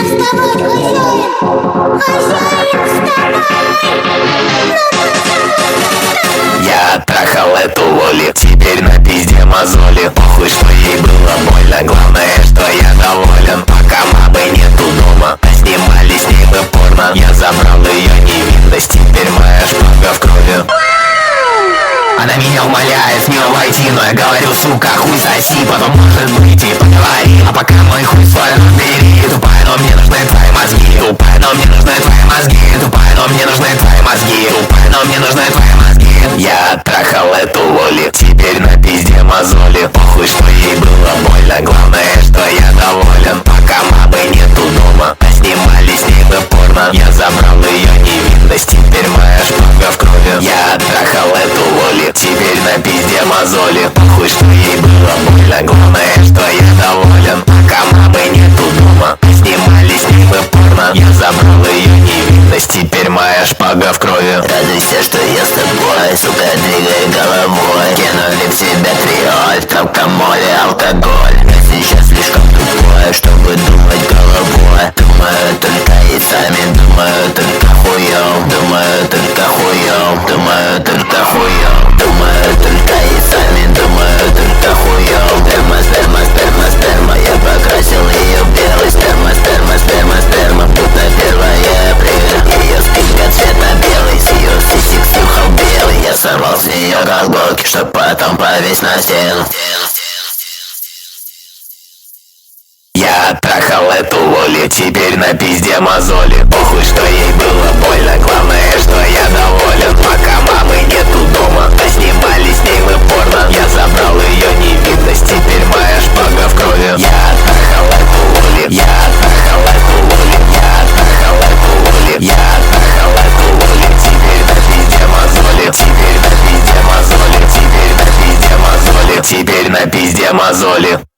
вставай, хозяин, хозяин, вставай. Я трахал эту Лоли, теперь на пизде мозоли. Похуй, что ей было больно, главное, что я доволен. Пока мамы нету дома, а снимали с ней мы порно. Я забрал ее невинность, теперь моя шпага в крови. Она меня умоляет в нее войти, но я говорю, сука, хуй соси. Потом, может быть, и поговорим. А пока мой хуй свой разбери. Тупая, но мне нужны твои мозги. Тупая, но мне нужны твои мозги. Тупая, но мне нужны твои мозги. Тупая, но мне нужны твои мозги. Я трахал эту Лоли, теперь на пизде мозоли. Похуй, что ей было больно, главное, что я доволен. Пока мамы нету дома, а снимали с ней мы порно. Я забрал ее невинность, теперь моя шпага в крови. Я трахал эту Лоли, теперь на пизде мозоли. Похуй, что ей было больно, главное, что я доволен. Пока мамы нету дома, а снимали с ней мы порно. Я забрал ее невинность, теперь моя шпага в крови. Радуйся, что я с тобой, сука, двигай головой. Кинули в себя триоль, травка, море, алкоголь. Я сейчас слишком тупой, чтобы думать головой. Думаю только яйцами, думаю только хуем. Думаю только хуем, думаю только хуем. Думаю только яйцами, думаю только хуем. Сперма, сперма, сперма, сперма, я покрасил ее в белый. Сперма, сперма, сперма, сперма, будто 1 апреля. Ее спинка цвета белый, с ее сисек слюхал белый. Я сорвал с нее колготки, чтоб потом повесить на стену. Я трахал эту Лоли, теперь на пизде мозоли. Похуй, что ей было больно, главное, что я доволен. Пока мамы нету дома, а снимали с ней мы порно. Я забрал ее невинность, теперь моя шпага в крови. Я трахал эту Лоли, я трахал эту Лоли, я трахал эту Лоли, я трахал эту Лоли. Теперь на пизде мозоли, теперь на пизде мозоли, теперь на пизде мозоли, теперь на пизде мозоли.